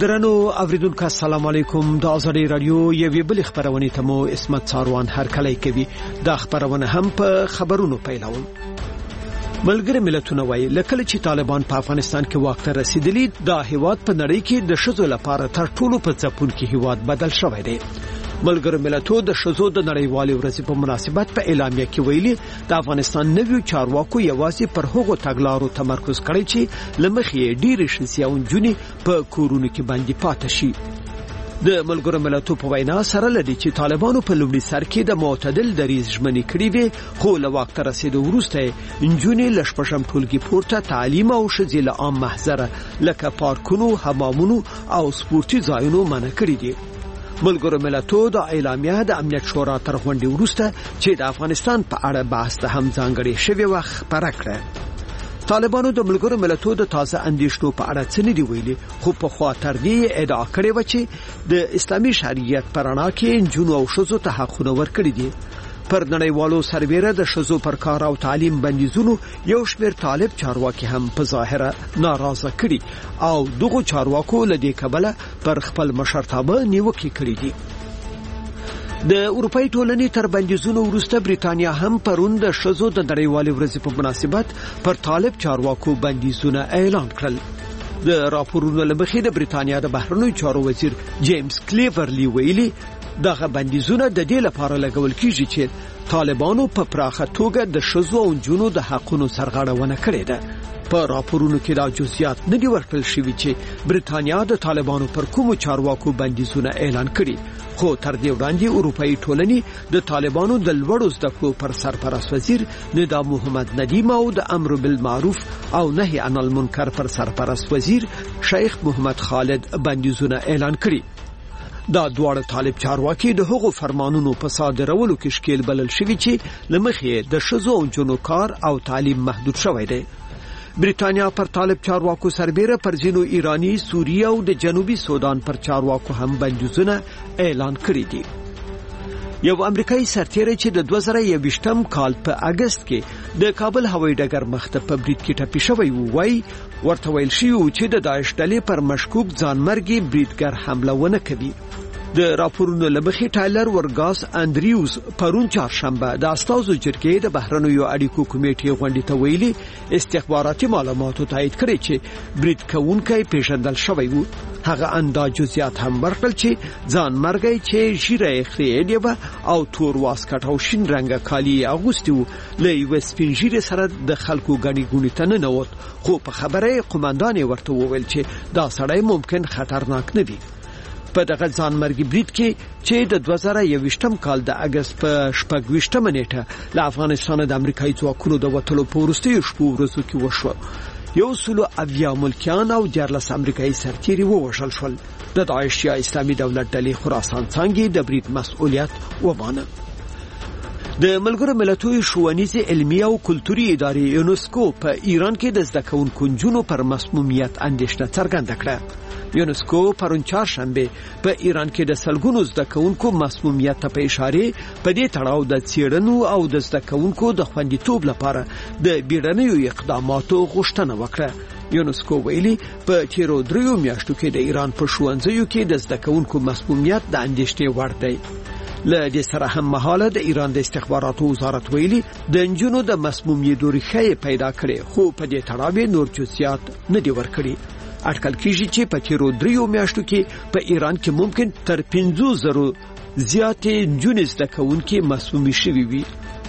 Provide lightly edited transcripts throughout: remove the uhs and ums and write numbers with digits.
درنو اوریدونکو السلام علیکم د ازادي رادیو یوې بل خبرونه ته مو اسمت څاروان هر کله کوي دا خبرونه هم په خبرونو پیلوم. ملګری ملتونه وایي لکه چې طالبان په افغانستان کې واک ته رسیدلی دا هیواد په نړۍ کې د شذو لپاره تر ټولو په ځپون کې هیواد بدل شوی دی. ملګری ملتونو د شذو د نړیوالې ورځې په مناسبت په اعلامیه کې ویلي د افغانستان نویو چارواکو یوازې پر هغو تګلارو تمرکز کړی چې لمخې ډېر شسیاون جونی په کورونو کې باندې پاتې شي. د ملګرو ملتونو په وینا سره لدی چې طالبانو په لومړي سر کې د معتدل دریځ ژمنې کړې وي خو له وخت رسیدو وروسته انجونې لشپشم ټولګي پورته تعلیم او شذیل عام محضر لکه پارکونو حمامونو او سپورتي ځایونو منع کړی دي. ملګرو ملتونو د اعلامیه د امنیت شورا تر غونډې وروسته چې د افغانستان په اړه بحث ته هم ځانګړی شوی وخت خبره کړه. طالبانو د ملګرو ملتونو د تازه اندیشنو په اړه څه نه دی ویلي خو په خاطر دی ادعا کړې و چې د اسلامي شریعت پرانا کې جنو او شذو ته حقونه ورکړي دي. پر نړیوالو سرویره د شذو پر کار او تعلیم بندیزونو یو شمېر طالب چارواکي هم په ظاهره ناراضه کړي او دغه چارواکو له دې کبله پر خپل مشرتابه نیوکې کړې دي. د اروپای ټولنې تر بندیزونو وروسته بریتانیا هم پرون د شذو د نړیوالې ورځې په مناسبت پر طالب چارواکو بندیزونه اعلان کړل. د راپورونو لمخې د بریتانیا د بهرنیو چارو وزیر جیمز کلیورلی ویلي دغه بندیزونه د دې لپاره لګول کیږي چې طالبانو په پراخه توګه د شذو او جنونو د حقونو سرغړونه کړې ده. په راپورونو کې دا جزئیات نه دي ورکړل شوي چې بریتانیا د طالبانو پر کومو چارواکو بندیزونه اعلان کړي خو تر دې وړاندې اروپאי ټولنې د طالبانو د لوړو زده کړو پر سرپرست وزیر ندا محمد ندیم او د امر بالمعروف او نهي عن المنکر پر سرپرست وزیر شیخ محمد خالد بندیزونه اعلان کړي. دا دواړه طالب چارواکي د هغو فرمانونو په صادرولو کې شکیل بلل شوی چې لمخې د شذو او جنو کار او تعلیم محدود شوی دی. بریتانیا پر طالب چارواکو سربېره پر ځینو ایرانی، سوریه او د جنوبي سودان پر چارواکو هم بندیزونه اعلان کړي دي. یو امریکایي سرتیری چې د 2021م کال په اگست کې د کابل هوایي ډګر مخته په برید کې ټپي شوی وای ورته ویل شوی چې د داعش ډلې پر مشکوک ځانمرګي بریدګر حمله ونه کوي. د راپورونو لمخې ټایلر ورګاس انډریوز پرون چهارشنبه د استازو جرګې د بهرنیو اړیکو کمیټې غونډې ته ویلي استخباراتي معلوماتو تایید کړي چې برید کوونکی پیژندل شوی وو. هغه انداز جزئیات هم ورکړل چې ځانمرګي چې ژیره خري دی او تور واسکټ او شین رنګه کالی اغوستي وو له یو سپین ژیره سره د خلکو غني ګونی ته نه نوت خو په خبره قومندان ورته وویل چې دا سړی ممکن خطرناک نه وي. په دغه ځانمرګي برید کې چې د 2021م کال د اگست په 28مه نیټه له افغانستان د امریکایي ځواکونو د وټلو په وروستیو شپو ورځو کې وشو. 180 ملکیان او 14 امریکایي سرتیري ووژل شول. د داعش یا اسلامي دولت ډلې خراسان څنګه د برید مسؤلیت ومانه. د ملګرو ملتونو ښوونیزه علمي او کلتوري ادارې یونسکو په ایران کې د زده کوونکو جنونو پر مسمومیت اندېښنه څرګنده کړه. یونسکو پرون چهارشنبه په ایران کې د سلګونو زده کوونکو مسمومیت ته په اشاره په دې تړاو د څېړنو او د زده کوونکو د خوندیتوب لپاره د بیړنیو اقداماتو غوښتنه وکړه. یونسکو ویلي په تیرو 3 میاشتو کې د ایران په ښوونځیو کې د زده کوونکو مسمومیت د اندېښنې وړ دی. له دې سره هم مهاله د ایران د استخباراتو وزارت ویلي د انجونو د مسمومیت ریښې پیدا کړي خو په دې تړاو نور جزئیات نه دی ورکړي. اټکل کیږي چې په تیرو 3 میاشتو کې په ایران کې ممکن تر 50,000 زیاتې جنونې زده کوونکي مسموم شوي وي.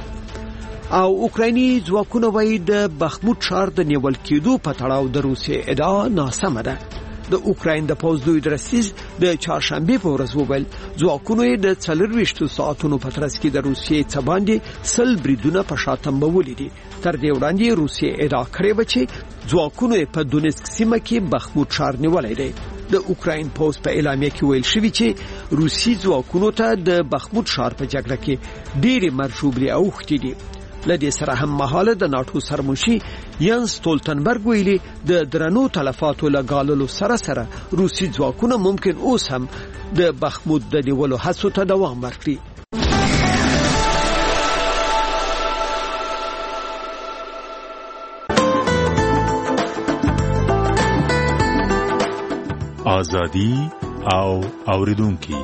او اوکرایني ځواکونه وایي د بخموت ښار د نیول کېدو په تړاو د روسیې ادعا ناسمه ده. د اوکراین د پوځ لوی درسیز د چهارشنبه په ورځ وویل ځواکونو د 24 ساعتونو په ترڅ کې د روسیې څخه باندې 100 بریدونه په شاتم ولیدي. تر دې وړاندې روسیې ادعا کړې و چې ځواکونو په دونیسک سیمه کې بخموت ښار نیولای دی. د اوکراین پوځ په اعلامیه کې ویل شوی چې روسي ځواکونو ته د بخموت ښار په جګړه کې ډېری مرشوبلي اوختي دي. لدې سره هم مهاله د ناتو سرمشي یانس ستولتنبرګ ویلي د درنو تلفاتو لګاللو سره روسي ځواکونه ممکن اوس هم د بخموت د نیولو هڅو ته دوام ورکړي. ازادي او اوریدونکو.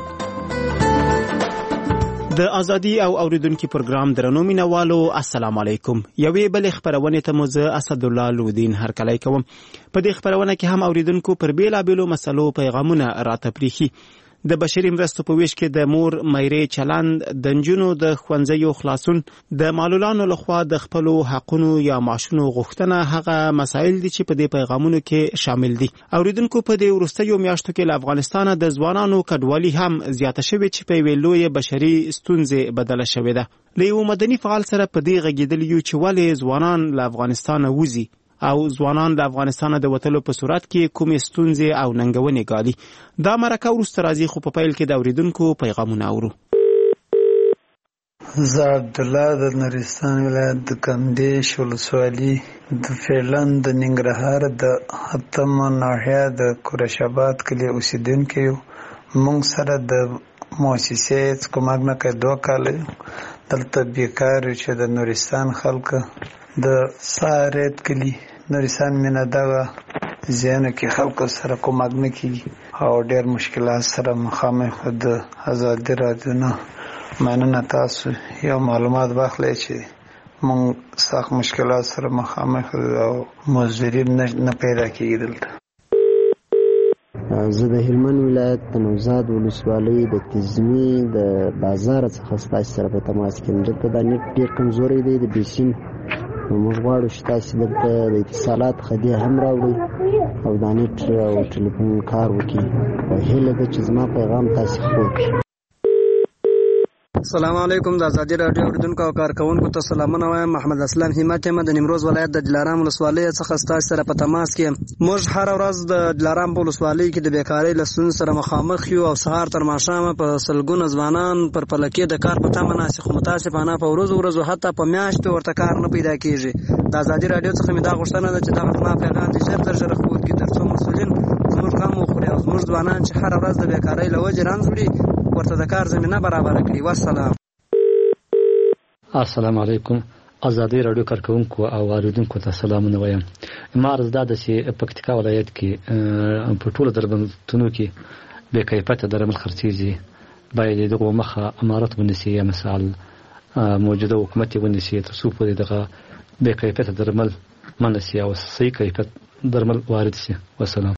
د ازادي او اوریدونکو پروګرام درنو مینوالو السلام علیکم. یوې بل خبرونه ته موزه اسد الله لودین هر کله کوم. په دې خبرونه کې هم اوریدونکو پر بیلا بیلو مسلو پیغامونه راته پریخي. د بشري مرستو په ویش کې د مور مېرې چلند، د نجونو د ښوونځیو خلاصون، د معلولانو لخوا د خپل حقونو یا معاشونو غوښتنه هغه مسایل دي چې په دې پیغامونو کې شامل دي. اوریدونکو په دې وروستیو میاشتو کې له افغانستان د ځوانانو کډوالي هم زیاته شوې چې په ویلوې بشري ستونزې بدله شوې ده. له یو مدني فعال سره په دې غږیدل یو چې ولې ځوانان له افغانستان وځي او ځوانان د افغانستان د وټلو په صورت کې کومې ستونزې او ننګونې ګالي. دا مرکه وروسته راځي، خو په پیل کې د اوریدونکو پیغامونه اورو. زه عبدالله د نورستان ولایت د کندیش ولسوالي د فعلن د ننګرهار د اتم ناحیه د قریشاباد کلی اوسیدونکی یو. موږ سره د مؤسسې څخه کومک نه کوي 2 کال دلته بیکار چې د نورستان خلک د سارت کلی نورستان مینه دغه زیانه کې خلکو سره کومک نه کیږي او ډېر مشکلات سره مخامخ. د ازادي رادیو نه مننه، تاسو یو معلومات واخلئ چې موږ سخت مشکلات سره مخامخ او مزدورین نه پیدا کیږي دلته. زه د هلمند ولایت د نوزاد ولسوالۍ د تزمي د بازار څخه ستاسو سره په تماس کې یم. دلته د نت ډېر کمزوری دی د بیسین. موږ غواړو چې تاسو دلته د اتصالات خدي هم راوړئ او د نت او ټلیفون کار وکړي. هیله ده چې زما پیغام تاسو خپور کړئ. السلام علیکم. د ازادي رادیو اوریدونکو او کارکونکو ته سلامونه وایم. محمد اسلام همت یم د نیمروز ولایت د دلارام ولسوالۍ څخه ستاسو سره په تماس کې. موږ هر ورځ د دلارام ولسوالۍ کې د بیکاری له ستونزو سره مخامخ یو او سهار تر ماښامه په سلګونه ځوانان پر پلکې د کار په تمه ناست، خو متاسفانه په ورځو حتی په میاشتو ورته کار نه پیدا کیږي. د ازادي رادیو څخه مې دا غوښتنه ده چې دغه زما پیغام دې ژر تر ژره خپور کړي ترڅو مسؤلین زموږ غم وخوري او زموږ ځوانان چې هر ورځ د بیکاری له وجې رنځ وړي ورته د کار زمینه برابره کړي. والسلام. السلام علیکم. ازادي رادیو کارکونکو او اوریدونکو ته سلامونه وایم. مارز دا د پکتیکا ولایت کې په ټولو دربندونو کې بې کیفیته درمل خرڅیږي. باید دغه مخه امارات ونیسي یا مثال موجوده حکومت ونیسي تر څو پورې دغه بې کیفیته درمل منسي او صحیح کیفیت درمل وارد شي. والسلام.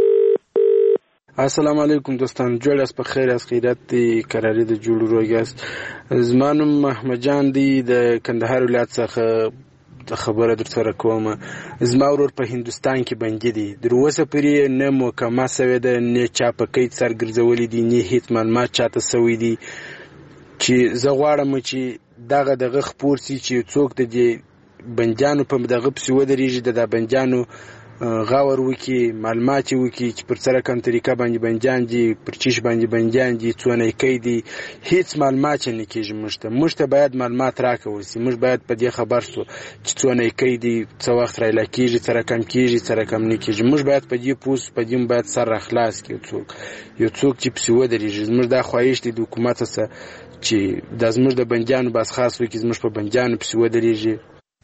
السلام علیکم دوستان، جوړ اس په خیر اس خیرات دی قراری د جوړ روګاس. زمانم محمد جان دی د کندهار ولایت څخه خبره در سره کوم. زما ورور په هندستان کې بندي دي. در اوسه پرې نه محکمه سوی ده، نه چا په قید سرګرځولي دي، نه هیڅ معلومات چاته سوی دي چې زه غواړم چې دغه خپور سي چې څوک د دې بندیانو په دغه پسې ودرېږي، د بندیانو غور وکي، معلومات وکي چې پر سره کوم طریقه باندې بندیان دي، پر چیش باندې بندیان دي، څونه کوي دي. هیڅ معلومات نه کیږي. موږ ته باید معلومات راکوي. موږ باید په دې خبر سو چې څونه کوي دي، څو وخت راځي کیږي، سره کم کیږي، سره کم نه کیږي. موږ باید په دې پوس په دې باید سره اخلاص کړو. یو څوک چې په سیو درېږي، موږ دا خواهش دي د حکومت سره چې د زموږ د بندیانو بس خاص وکي، زموږ په بندیانو په سیو درېږي.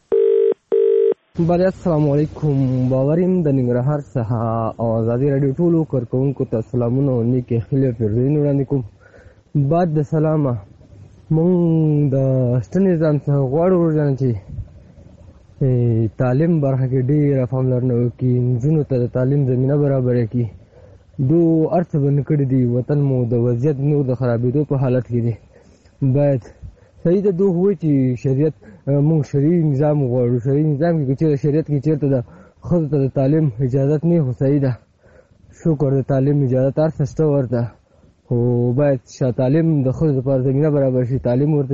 بله السلام علیکم. باوریم د ننګرهار څخه او ازادي رادیو ټولو کارکونکو ته سلامونه او نیکې خیلې پیرزوینې وړاندې کوم. بعد د سلامه مونږ د شته نظام څخه غواړو ورجانه چې تعلیم برخه کې ډېره پاملرنه وکړي، نجونو ته د تعلیم زمینه برابره کړي. دو هر څه بند کړي دي، وطن مو د وضعیت نور د خرابېدو په حالت کې دی. باید صحیح ده دوه وایي چې شریعت موږ شرعي نظام غواړو. شرعي نظام کې چې شریعت کې چېرته د ښځو ته د تعلیم اجازت نه خو صحیح ده، شکر د تعلیم اجازت هر څه شته ورته، خو باید تعلیم د ښځو لپاره زمینه برابر شي. تعلیم ورته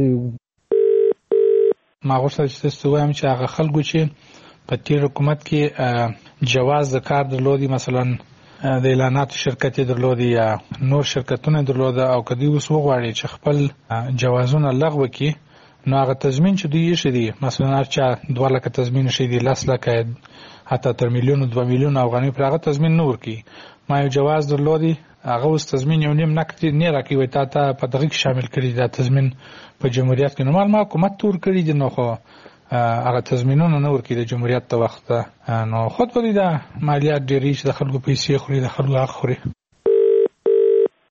ما غوښتل چې تاسو وایم چې هغه خلکو چې په تیر حکومت کې جواز د کار درلودي، مثلا د اعلاناتو شرکت درلودي یا نور شرکتونه درلوده، او کدی اوس وغواړي چې خپل جوازونه لغوه کړي، نو هغه تضمین چې دوی یې شدي، مثلا هر چا 2 لکه تضمین شدي، 10 لکه حتی تر میلیون 2 میلیون افغانۍ پر هغه تضمین نه ورکړي. ما یو جواز درلودي، هغه اوس تضمین یو نیم نقد نه راکوي، تا ته په دغه کې شامل کړي دا تضمین په جمهوریت کې. نو ما حکومت تور کړی دي، نو خو هغه تضمینونه نه ورکړي د جمهوریت ته وخت، نو خود به دا مالیات ډېری چې د خلکو پیسې خوري، د خلکو حق خوري.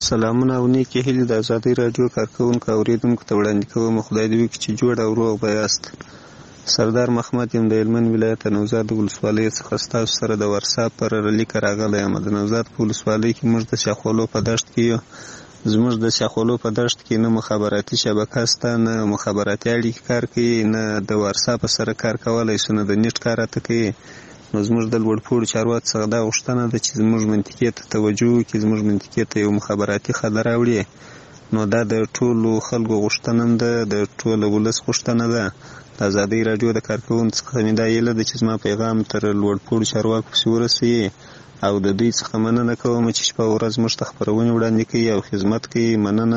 سلامونه او نیکې هیلې د ازادۍ راډیو کارکوونکو اورېدونکو ته وړاندې کوم. خدای دې وکړي چې جوړ او روغ به یاست. سردار محمد یم د هلمند ولایت نوزاد ولسوالۍ څخه ستاسو سره د ورساپ پر لیک راغلی یم. د نوزاد په ولسوالۍ کې موږ د شاخولو په دشت کې یو. زموږ د شاخولو په دشت کې نه مخابراتي شبکه شته، نه مخابراتي اړیکې کار کوي، نه د ورساپ سره کار کولی شو، نه د نیټ کار راته کوي. نو زموږ د لوړپوړو چارواکو څخه دا غوښتنه ده چې زموږ منطقې ته توجه وکړي، زموږ منطقې ته یو مخابراتي خط راوړي. نو دا د ټولو خلکو غوښتنه هم ده، د ټولو ولس غوښتنه ده. د ازادۍ راډیو د کارکوونکو څخه مې دا هیله ده چې زما پیغام تر لوړپوړو چارواکو پسې ورسوي او د دوی څخه مننه کوم چې شپه او ورځ موږ ته خپرونې وړاندې کوي او خدمت کوي. مننه.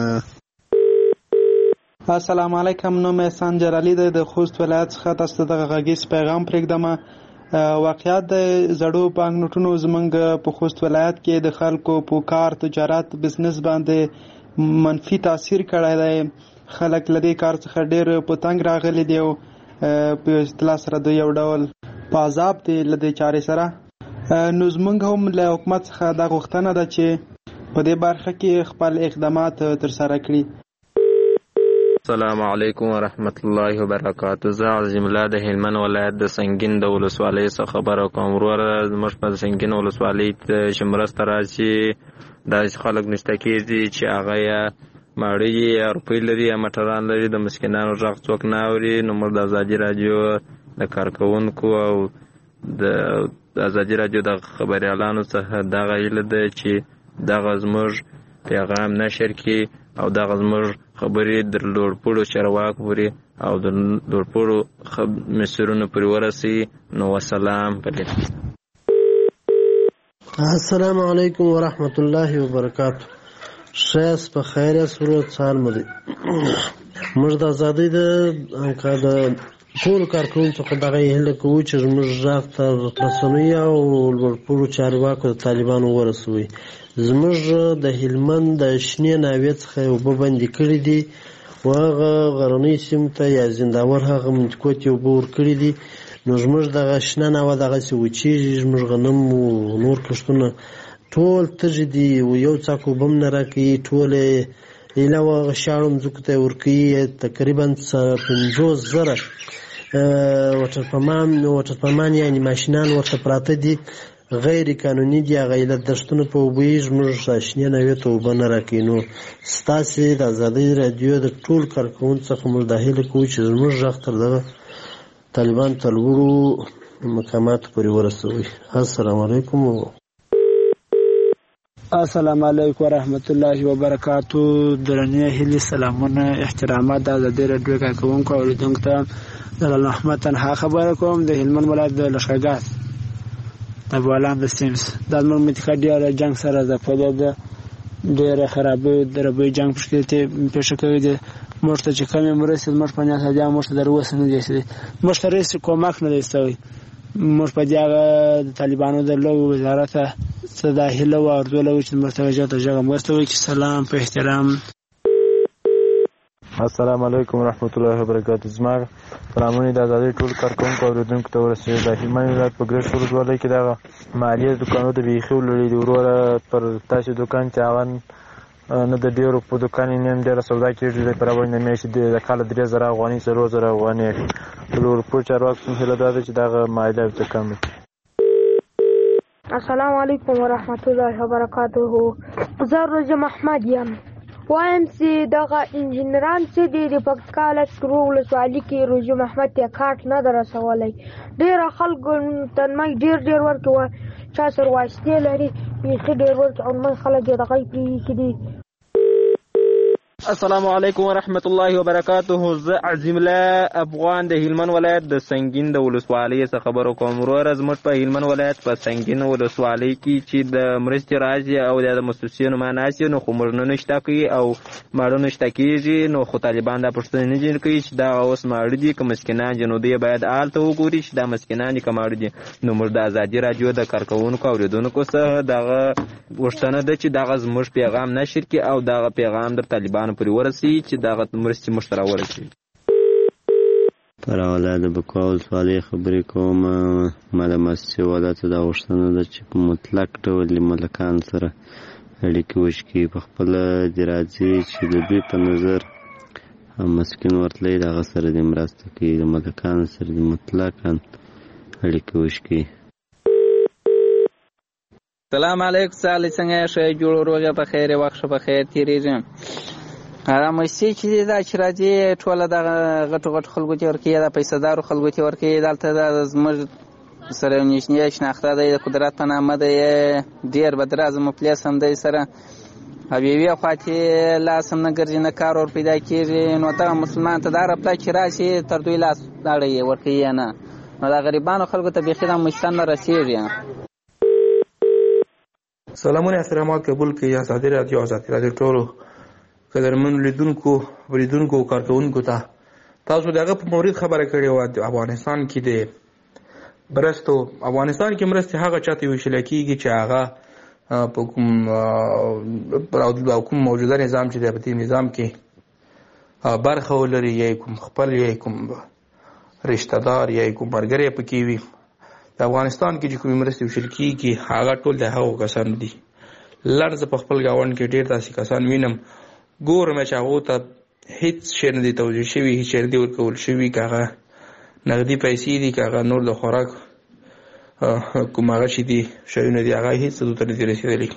السلام علیکم. نوم یې احسان جلالی دی د خوست ولایت څخه. تاسو ته دغه غږیز پیغام پرېږدم. واقعیت د زړو بانک نوټونو زمونږ په خوست ولایت کې د خلکو په کار، تجارت، بزنس باندې منفي تاثیر کړی دی. خلک له دې کار څخه ډېر په تنګ راغلي دي او په اصطلاح سره د یو ډول په عذاب دي له دې چارې سره. نو زمونږ هم له حکومت څخه دا غوښتنه ده چې په دې برخه کې خپل اقدامات ترسره کړي. السلام علیکم ورحمت الله وبرکاته. زه عظیم الله د هلمند ولایت د سنگین د ولسوالۍ څخه خبره کوم. وروره زموږ په سنگین ولسوالۍ چې مرسته راشي داسې خلک نشته کېږي چې هغه یا ماړه یا روپۍ لري یا موټران لري، د مسکینانو غږ څوک نه اوري. نو موږ د ازادي راډیو د کارکوونکو او د ازادي راډیو د خبریالانو څخه دغه هیله ده چې دغه زموږ پیغام نشر کړي او دغه زموږ خبرې د لوړپوړو چارواکو پورې او د لوړپوړو مسؤلینو پورې ورسوي. نو وسلام. السلام علیکم ورحمت الله وبرکاته. شایست په خیر یاست؟ ورور سهار مو دی. موږ د ازادۍ د ټولو کارکوونکو څخه دغه هیله کوو چې زموږ غږ تر رسنیو او لوړپوړو چارواکو د طالبانو ورسوي. زموږ د هلمند د شنې ناوې څخه اوبه بندې کړي دي او هغه غرنۍ سیمو ته یا زنداور هغه منطقو ته اوبه ورکړي دي. نو زموږ دغه شنه ناوه دغسې وچېږي، زموږ غنم او نور کښتونه ټول تږي دي او یو څاک اوبه هم نه راکوي. ټول ایله او هغه شاړو مځکو ته یې ورکوي. تقریبا 50,000 وټرپمان یعنې ماشینان ورته پراته دي، غیر قانوني دي. هغه علت دښتونه په اوبه یې زموږ شنې ناوې ته اوبه نه راکوي. نو ستاسې د ازادۍ راډیو د ټول کارکوونکو څخه موږ دا هیله کوو چې زموږ غږ تر دغه طالبان ته لوړو مقاماتو پورې ورسوي. السلام علیکم. السلام علیکم ورحمت الله وبرکاتو. درنې هیلې، سلامونه، احترامات د ازادۍ راډیو کارکوونکو او اوریدونکو ته د محمد تنها خبره کوم د هلمند ولایت د لښکرګاه د بولان د سیمز. د زموږ منطقه ډېره جنګ سره ځپلې ده، ډېره خرابۍ دربۍ جنګ پکې پېښه کوي ده. موږ ته چې کمې مرستې زموږ په نیت هدیه موږ ته در اوسه نه دی رسېدلی، موږ ته هېڅ کومک نه دی شوی. موږ په دې هغه د طالبانو د لویو وزارت څه دا هیله و ارزو لرو چې موږ ته ژر تر ژره مرسته وکړي. سلام په احترام. السلام علیکم ورحمت الله وبرکاته. زما سلامونه د ازادۍ ټول کارکوونکو او اوریدونکو ته ورسېږي. د هلمند ولایت په ګرشت ولسوالۍ کې دغه مالیې دکانونو د بیخي ولړي دي. وروره پر تاسې دکان چې هغه نه د ډېرو په دکان یې نیم ډېره سودا کېږي دی پر اول نه میاشتې د کاله 3,000 افغانۍ 4,000 افغانۍ. لوړپوړو چارواکو څخه هیله دا ده چې دغه مالیه ورته کم کړي. السلام علیکم ورحمت الله وبرکاته. زه روزه محمد یم. وایم چې دغه انجینران چې د پکتیکا ولایت ولسوالۍ کې روزه محمد ته کارت نه در رسولی. ډېره خلکو تنمۍ ډېر ورکوي، چا سره واسطې لري بیخي ډېر ورکوي او نمۍ خلک یې دغه پرېښي دي. السلام علیکم ورحمت الله وبرکاته. زه عظیم الله افغان د هلمند ولایت د سنگین د ولسوالۍ څخه خبرو کوم. وروره زموږ په هلمند ولایت په سنگین ولسوالۍ کې چې د مرستې راځي او د مؤسسینو معناسي نو خو موږ نه شته کوي او ماړه نشته کېږي. نو خو طالبان دا پوښتنه نه جوړ کوي چې دا اوس ماړه دي که مسکینان دي، نو دوی باید هلته وګوري چې دا مسکینان دي که ماړه دي. نو موږ د ازادي راډیو د کارکوونکو او اوریدونکو څخه دغه غوښتنه ده چې دغه زموږ پیغام نشر کړي او دغه پیغام در طالبانو پورې ورسوي چې دغه مرستې موږ ته راورسوي. پر حواله د بکوا ولسوالۍ خبرې کوم. ما د مؤسسې والا ته دا غوښتنه ده چې په مطلق ډول له ملکانو سره اړیکې وشکي. په خپله دې راځي چې د دوی په نظر مسکین ورتلی د هغه سره دې مرسته کوي، د ملکانو سره دې مطلقاً اړیکې وشکي. سلام علیکم سالی څنګه یې؟ ښه جوړ روغه په خیر وخت په خیر تیریږي. مستي چې دا چې راځي ټوله دغه غټو غټو خلکو ته ورکوي، دا پیسهدارو خلکو ته ورکوي. دلته دا زموږ سره یو نږدې شناخته دی د قدرت په نامه دی، ډېر بدرازه مفلس هم دی سره، او یوې خواته لاس هم نه ګرځي نه کار ور پیدا کېږي. نو دغه مسلمان ته دا رپله چې راشي تر دوی لاس داړی ورکوي یا نه، نو دا غریبانو خلکو ته بیخي دا مشتن نه رسېږي. سلامونه احترامات قبول کړئ. ازادي راډیو ټولو قدرمنو لیدونکو او کارکوونکو ته تاسو دغه په مورید خبره کړې وه. افغانستان کې د مرستو مرستې هغه چاته ویشل کېږي چې هغه په کوم موجوده نظام چې دی په دې نظام کې برخه ولري، یا کوم خپل یا کوم رشته دار یا کوم ملګری پکې وي. د افغانستان کې چې کومې مرستې ویشل کېږي هغه ټول د هغو کسانو دي. لړ زه په خپل ګاونډ کې ډېر داسې کسان وینم، ګورم چې هغو ته هېڅ شی نه دی توجیه شوي، هېڅ شی نه دی ورکول شوي، که هغه نغدي پیسې دي، که هغه نور د خوراک کوم هغه چې دي شیونه دي، هغه هېڅ څه ته نه دي رسېدلي.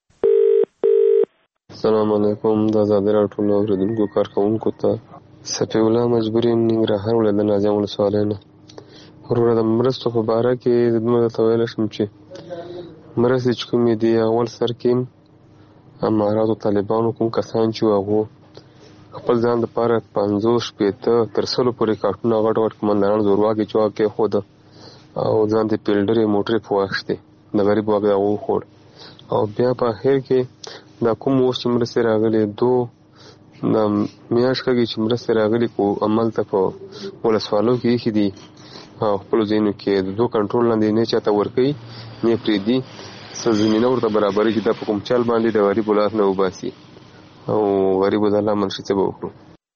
السلام علیکم. د ازادي راډیو ټولو اورېدونکو کارکوونکو ته صفي الله مجبور یم ننګرهار ولایت د نازیانو ولسوالۍ نه. وروره د مرستو په باره کې زما درته ویلی شم چې مرستې چې کومې دي اول سر کې اماراتو طالبانو کوم کسان چې هغو خپل ځان دپاره 50-60 تر 100 پورې کارټونه غټ غټ قمندانان زورواکي چې هغه کېښوده او ځان ته پیلډرې موټرې په واخیستې، د غریب واک هغه وخوړ. او بیا په اخر کې دا کوم اوس چې مرستې راغلي د میاشت کېږي چې مرستې راغلي خو هملته په ولسوالو کې ایښي دي او خپلو ځایونو کې د دو کنټرول لاندې نه چاته ورکوي نه پرېږدي، څه زمینه ورته برابري چې دا په کوم چل باندې د غریبو لاس نه وباسي او غریبو د الله منشي څه به وکړو.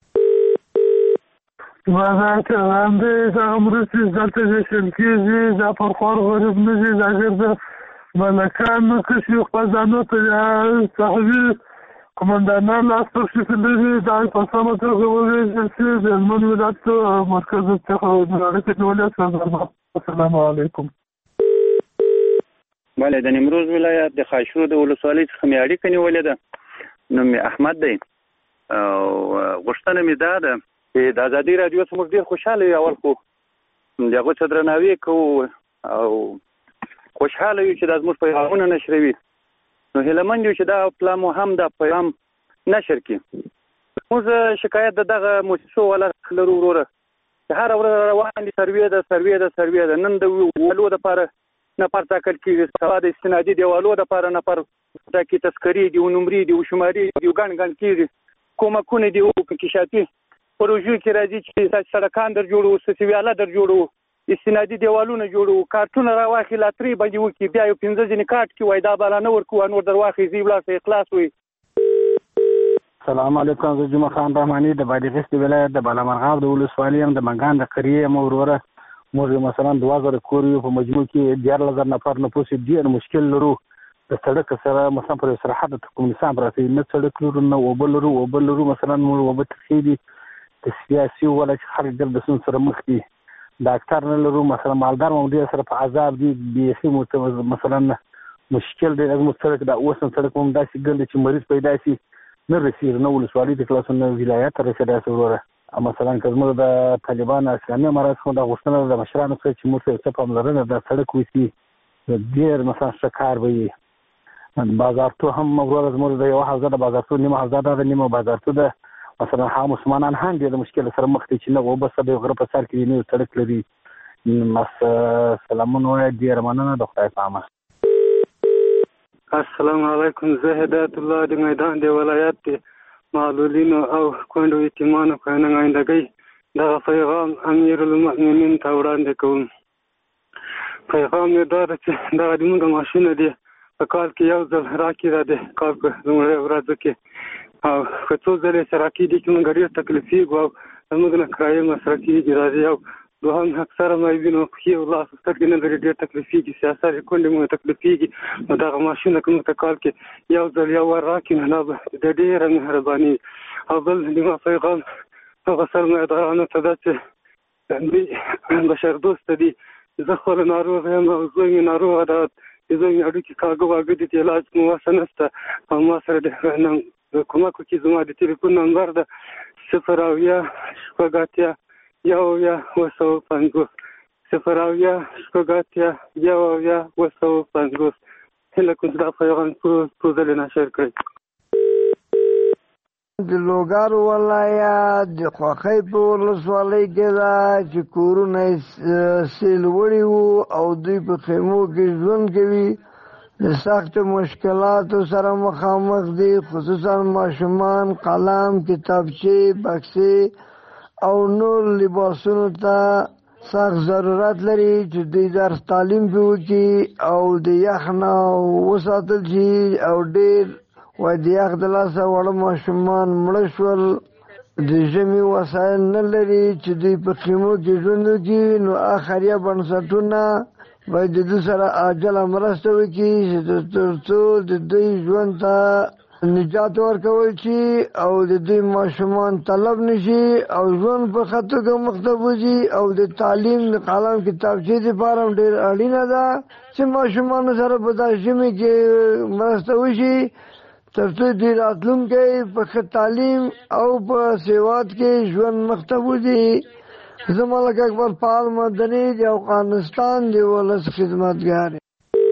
وضعیت لاندې دغه مرستې دلته ویشل کېږي، دا پرخوار غریب نه دي، دا ګرده ملکان نه کشي خپل ځانو ته صحوي قمندانان لاس پرشي دي، دا په سمه توګه وویشل شي. د هلمند ولایت مرکز څخه د اړیکې نیولې څه. السلام علیکم. بله، د نیمروز ولایت د خاشرود د ولسوالۍ څخه مې اړیکه نیولې ده. نوم مې احمد دی او غوښتنه مې دا ده چې د ازادي راډیو څخه موږ ډېر خوشحاله یو. اول خو د هغو څه درناوی کوو او خوشحاله یو چې دا زموږ پیغامونه نشروي. نو هیلهمند یو چې دا پلا مو هم دا پیغام نشر کړي. موږ شکایت د دغه مؤسسو والا لرو وروره چې هره ورځ روان دي سروې ده. نن د والو دپاره نفر ټاکل کېږي، سبا د استنادي دیوالو دپاره نفر ټاکي، تذکرې دي، نمرې دي، شمارې دي، ګڼ کېږي، کومکونه دي، انکشافي پروژو کې راځي چې سړکان در جوړو، سسویاله در جوړو، استنادي دیوالونه جوړو، کارټونه راواخلي لاترې باندې وکړي، بیا یو 15 ځینې کارټ کې وایي دا بالا نه ورکوو، نور در واخلي زی ولاړ اخلاص وي. السلام علیکم. زه جمعه خان رحماني د بادغیس ولایت د بالامرغاب د ولسوالۍ یم، د منګان د قریې یم. وروره موږ مثلا 2000 کور یو په مجموع کې 14000 نفر نفوس ډېر مشکل لرو. د سړک سره مثلا پر سرحد ته کوم نظام راځي، نه سړک لرو نه اوبه لرو. مثلا موږ اوبه تخیلي د سیاسي ولا چې خلک ګرد سن سره مخ دي، ډاکټر نه لرو. مثلا مالدار مو ډېر سره په عذاب دي، بیخي مثلا مشکل دی. زموږ سړک دا اوس سړک هم داسې ګرد چې مریض پیدا شي نه رسېږي، نه ولسوالۍ ته خلاص نه ولایت ته رسېږي. داسې وروره مثلا که زموږ د طالبانو اسلامي امارات څخه دا غوښتنه د مشرانو څخه چې موږ ته څه پاملرنه دا سړک وشي، ډېر مثلا ښه کار به وي. بازارتو هم وروره زموږ د یوه حوزه د بازارتو نیمه حوزه ده، نیمه بازارتو ده. مثلا هغه مسلمانان هم ډېر د مشکل سره مخ دي چې نه اوبه سه د غره په سر کې دي، نه سړک لري. سلامونه وایه، ډېره مننه، د خدای په امان. السلام علیکم. زه هدایت الله د میدان د ولایت د معلولینو او کونډو یتیمانو په نمایندګۍ دغه پیغام امیرالمؤمنین ته وړاندې کوم. پیغام یې دا ده چې دغه زموږ ماشینه دي په کال کې یو ځل راکې ده، د کال په لومړۍ ورځو کې، او که څو ځلې چې راکې دي چې موږ ډېر تکلیفېږو او زموږ نه کرایې مصرفېږي. راځي او دوهم اکثره مایبینو پښې او لاس سترګې نه لري ډېر تکلیفېږي سیاست یې کونډې مو تکلیفېږي نو دغه ماشینه که موږ ته کال کې یو ځل یو ور راکړي نو دا به د ډېره مهرباني او بل زما پیغام هغه سرمایهدارانو ته ده چې دوی بشردوسته دي زه خپله ناروغه یم او زوی مې ناروغه ده د زوی مې هډوکي کاږه واږه دي د علاج کوم وسه نشته او ما سره د کومک وکړي زما د تلیفون نمبر ده 0 شپږ اتیا 1 250 0 شپږ اتیا 1 250 هیله کوم چې دا پیغام څو ځلې نشر کړئ. د لوګر ولایت د خوښۍ په ولسوالۍ کې ده چې کورونه سیل وړي وو او دوی په خیمو کې ژوند کوي د سختو مشکلاتو سره مخامخ دي خصوصا ماشومان قلم کتابچې بکسې او نور لباسونو ته سخت ضرورت لري چې دوی درس تعلیم پې وکړي او د یخ نه وساتل شي او ډېر وای د یخ د لاسه واړه ماشومان مړه شول د ژمي وسایل نه لري چې دوی په خیمو کې ژوند وکړي نو خیریه بنسټونه باید د دوی سره عاجله مرسته وکړي چې تر څو د دوی ژوند ته نجات ورکول شي او د دوی ماشومان طلب نشي او ژوند په ښه توګه مخته وځي او د تعلیم د قلم کتابچې دپاره هم ډېر اړینه ده چې ماشومانو سره په دا ژمي کې مرسته وشي تر څو دوی راتلونکی په ښه تعلیم او په سواد کې ژوند مخته وځي. زه ملک اکبر فعال مدني د افغانستان د ولس خدمتګار یم.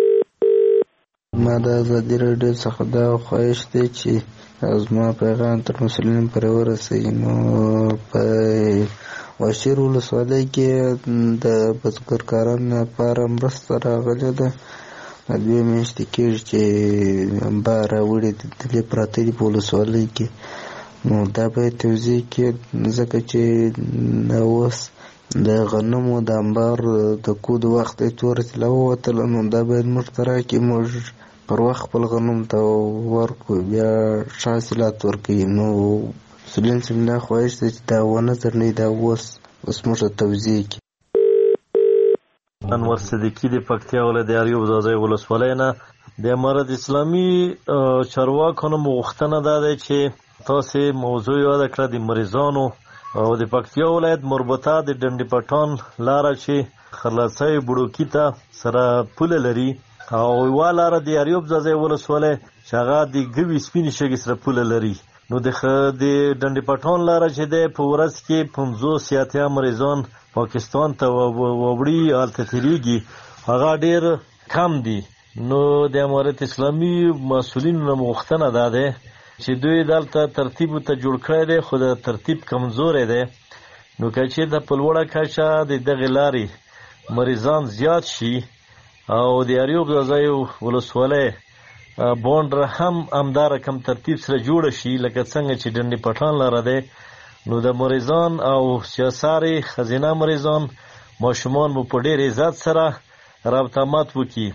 ما د ازادي راډیو څخه دا خواهش دی چې زما پیغام تر مسؤلینو پورې ورسوي. نو په واشیر ولسوالۍ کې د بزګرکارانو لپاره مرسته راغلې ده. 2 میاشتې کېږي چې انبار راوړي دلې پراته دي په ولسوالۍ کې. نو دا باید توضیح کړي ځکه چې اوس د غنمو د انبار د کود وخت یې توره طلا ووتله نو دا باید موږ ته راکړي موږ پر وخت خپل غنم ته ورکړو بیا ښه حاصلات ورکوي. نو مسؤلین صاحب دا خواهش دی چې دا ونه ځنډوي دا اوس موږ ته توضیح کړي. انور صدیقي د پکتیا ولایت د اریوب ځاځی ولسوالۍ نه د امارت اسلامي چارواکو نه غوښتنه دا ده چې تاسې موضوع یاده کړه د مریضانو او د پکتیا ولایت مربوطه د ډنډې پټان لاره چې خرلڅۍ بوډوکي ته سره پوله لري او یوه لاره د اریوب ځاځی ولسوالۍ چې هغه د ګوي سپینې شګې سره پوله لري. نو د ډنډې پټان لاره چې دی په ورځ کې 50 مریضان پاکستان ته ووړي هلته تېرېږي هغه ډېر کم دي. نو د امارت اسلامي مسؤلینو نه غوښتنه دا دی چې دوی دلته ترتیب ته جوړ کړی دی خو د ترتیب کمزوری دی. نو که چېرته په لوړه کچه د دغې لارې مریضان زیات شي او د اریوب ځاځی ولسوالۍ بونډره هم همدا رقم ترتیب سره جوړه شي لکه څنګه چې ډنډې پټان لاره دی نو د مریضان او سیاساري خزینه مریضان ماشومان مو په ډېر عزت سره رابطه مات وکړي.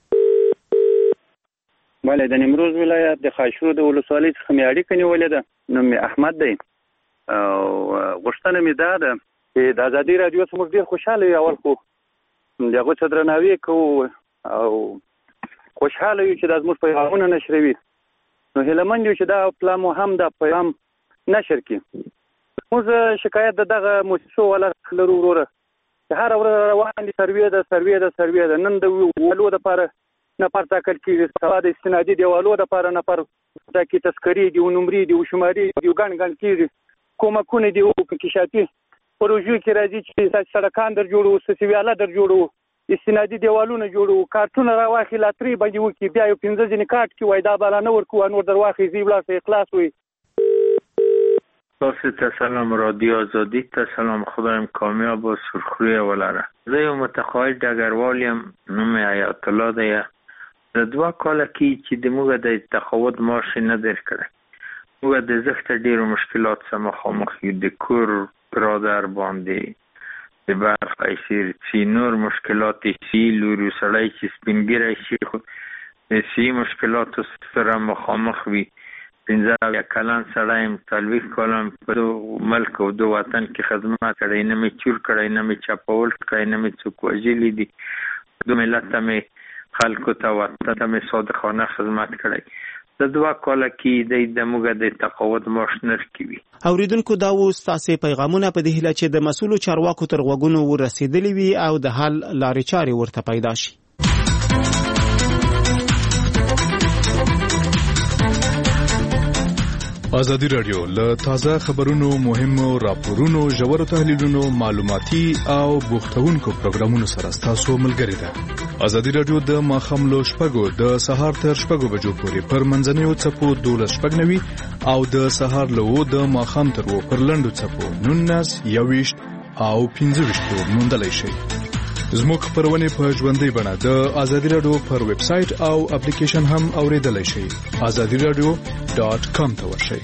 بله د نیمروز ولایت د خاشرود ولسوالۍ څخه مې اړیکه نیولې ده. نوم مې احمد دی او غوښتنه مې دا ده چې د ازادي راډیو څخه موږ ډېر خوشحاله یو. اول خو د هغوی څه درناوی کوو او خوشحاله یو چې دا زموږ پیغامونه نشروي. نو هیلهمند یو چې دا پلان مو هم دا پیغام نشر کړي. موږ شکایت د دغه مؤسسو والا لرو وروره چې هره ورځ روان دي سروې ده نن د والو دپاره نفر ټاکل کېږي سبا د استنادي دیوالو دپاره نفر ټاکي تذکرې دي ونمرې دي وشمارې دي ګڼ کېږي کومکونه دي انکشافي پروژو کې راځي چې سړکان در جوړو سسویاله در جوړو استنادي دیوالونه جوړو کارتونه راواخلي لاترې باندې وکړي بیا یو 15 ځینې کارت کې وای دا بالا نه ورکوو نور در واخلي زی ولاړ اخلاص وي. تاسو ته سلام رادیو آزادی ته سلام خدایم کامیاب و سرخوری ولره. زه یو متقاعد ډګروال یم نوم یې حیات الله دی. د 2 کاله کې چې د موږ د تقاعد معاش نه درکړی موږ د زښته ډېرو مشکلات سره مخامخ یو د کور برادر باندې د برق ایسیر سی نور مشکلات سی لورو سړی چې سپینګیری شي خو د سی مشکلاتو سره مخامخ وي 15 کلن سړی یم، 40 کاله په ملک او د وطن کې خدمت کړی، نه مې چور کړی، نه مې چاپول کړی، نه مې څوک وژلي دي. د ملت ته مې خلکو ته وطن ته مې صادقانه خدمت کړی. د 2 کاله کې د موږ د تقاعد معاش نرخ وي. اوریدونکو دا و ستاسې پیغامونه په دې هیله چې د مسؤلو چارواکو تر غوږونو ورسېدلي وي او د حل لارې چارې ورته پیدا شي. ازادي راډیو له تازه خبرونو، مهمو راپورونو، ژورو تحلیلونو، معلوماتي او بوختونکو پروګرامونو سره تاسو ملګری ده. ازادي راډیو د ماښام له 6 د سهار تر 6 بجو پورې پر منځنیو څپو 12 او د سهار له د ماښام تر پر لنډو څپو 19 21 او 25 موندلای شئ. زموږ خبرونه په ژوندۍ بڼه د ازادي راډیو پر ویب سټ او اپلیکیشن هم اوریدلای شئ. azadiradio.com ته ورشئ.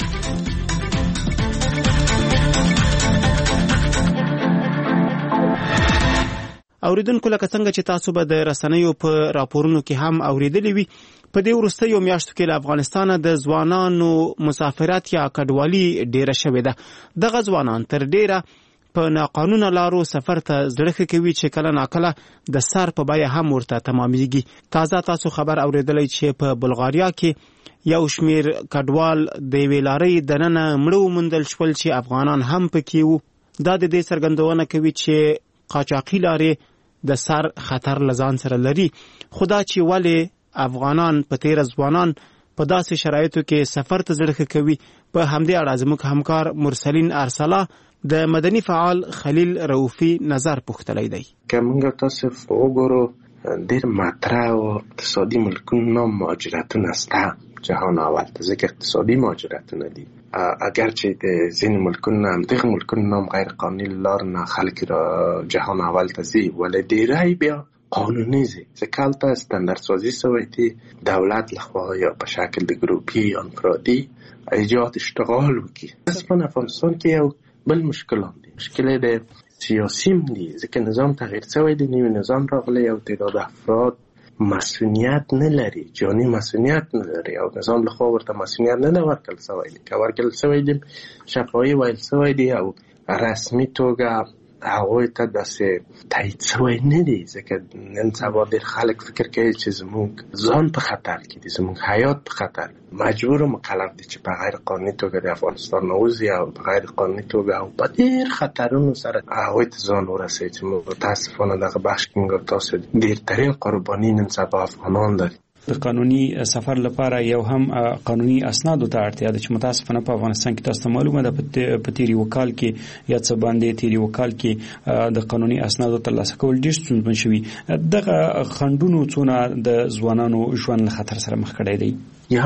اوریدونکو لکه څنګه چې تاسو به د رسنیو په راپورونو کې هم اوریدلی وي، په دې وروستیو میاشتو کې له افغانستانه د ځوانانو مسافرت یا کډوالي ډیره شوې ده. دغه ځوانان تر ډیره په ناقانونه لارو سفر ته زړه کوي چې کله ناکله د سر په بیه هم ورته تمامیږي. تازه تاسو خبر اوریدلی چې په بلغاریا کې یو شمیر کډوال د یوې لارۍ دننه مړه وموندل شول چې افغانان هم پکې وو. دا د دې څرګندونه کوي چې قاچاقي لارې د سر خطر له ځان سره لري. خو دا چې ولې افغانان په تیره ځوانان په داسې شرایطو کې سفر ته زړه کوي، په همدې اړه زموږ همکار مرسلین ارسلا د مدني فعال خلیل رؤفي نظر پوښتلی دی. که موږ تاسو وګورو ډېر مطرح او اقتصادي ملکونو مهاجرتونه شته جهان اول ته، ځکه اقتصادي مهاجرتونه دي. اگرچه د ځینې ملکونو هم دغه ملکونو هم غیر قانوني لار نه خلک را جهان اول ته ځي، ولی ډېری بیا قانوني ځي، ځکه هلته استانداردسازي شوی دي دولت لخوا یا په شکل د ګروپي یا انفرادي ایجاد اشتغال وکړي. په افغانستان کې یو بل مشکلات دي، مشکل د سیاسیم دي، ځکه نظام تغییر شوی دی، نوی نظام راغلی او تعداد افراد مسئولیت نه لري، جانی مسئولیت نه لري او نظام لخوا ورته مسئولیت نه ورکړل شوی دی. که ورکړل شوی دی شفاهي ویل شوی دی او رسمي توګه هغوی ته داسې تایید شوی نه دی، ځکه نن سبا ډېر خلک فکر کوي چې زموږ ځان په خطر کې دي، زموږ حیات په خطر، مجبور و مکلف دي چې په غیر قانوني توګه د افغانستان نه وځي او په غیر قانوني توګه او په ډېر خطرونو سره هغوی ته ځان ورسوي چې موږ متاسفانه دغه بخش کې موږ تاسو ډېرترین قرباني نن سبا افغانان لري. د قانوني سفر لپاره یو هم قانوني اسنادو ته اړتیا ده چې متاسفانه په افغانستان کې تاسو معلومه ده په تیری وکال کې یا څه باندې تیری وکال کې د قانوني اسنادو ترلاسه کول ډېر ستونزمن شوي. دغه خنډونو څونه د ځوانانو ژوند له خطر سره مخ کړی دی؟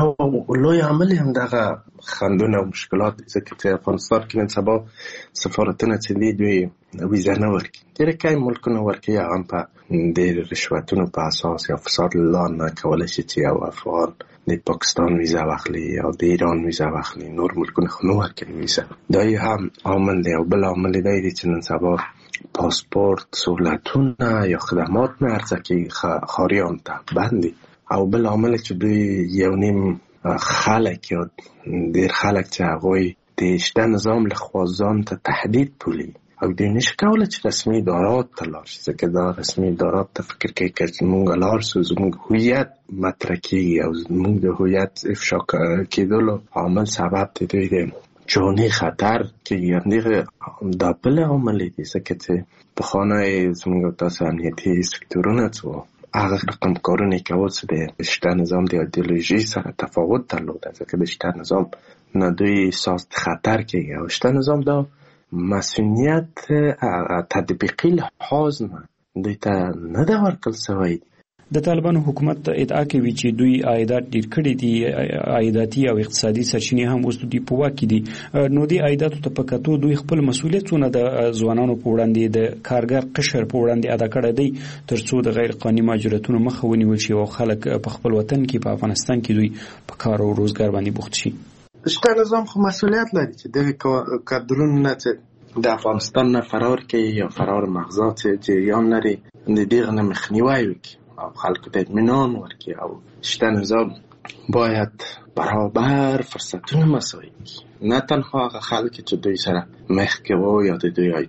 یو لوی عامل هم دغه خنډونه او مشکلات دي، ځکه چې افغانستان کې نن سبا سفارتونه چې دي دوی ویزه نه ورکوي. ډېر کم ملکونه ورکوي، هغه هم په ډېر رشوتونو په اساس یا فساد له لارې نه کولی شي چې یو افغان د پاکستان ویزه واخلي یا د ایران ویزه واخلي، نور ملکونه خو نه ورکوي ویزه. دا هم عامل دی. او بل عامل دی چې نن سبا پاسپورت سهولتونه یا خدمات نه عرضه کوي ښاریانو ته بند دي. او بل عامل چې دوی یو نیم خلک یا ډېر خلک چې هغوی د شته نظام لخوا ځان ته تهدید بولي او دوی نشي کولی چې رسمي ادارات ته لاړ شي، ځکه دا رسمي ادارات ته فکر کوي که موږ لاړ شو زموږ هویت مطرح کېږي او زموږ د هویت افشا کېدلو عامل سبب د دوی د جاني خطر کېږي. همدغه دا بل عامل دی، ځکه چې پخوانی زموږ تاسو امنیتي سکتورونه څه هغه رقم کارونه کول چې د شته نظام د ایدئولوژي سره تفاوت درلوده، ځکه د شته نظام نه دوی احساس خطر کوي او شته نظام دا مسئولیت تطبیقی لحاظ نه دوی ته نه ده ورکړل شوی. د طالبانو حکومت ادعا کوي چې دوی عایدات ډیر کړي دي، عایداتي او اقتصادي سرچینې هم اوس دوی په واک کې دي. نو د عایداتو ته په کتو دوی خپل مسؤلیتونه د ځوانانو په وړاندې د کارګر قشر په وړاندې ادا کړی دی ترڅو د غیر قانوني مهاجرتونو مخه ونیول شي او خلک په خپل وطن کې په افغانستان کې دوی په کار او روزګار باندې بوخت شي. شته نظام خو مسؤلیت لري چې دغه کادرونو نه چې د افغانستان نه فرار کوي یا فرار مغزا چې جریان لري د دغه نه مخنیوی وکړي او خلکو ته اطمینان ورکړي. او شته نظام باید برابر فرصتونه مساوي نه تنها هغه خلک چې دوی سره مخ کې وو یا د دوی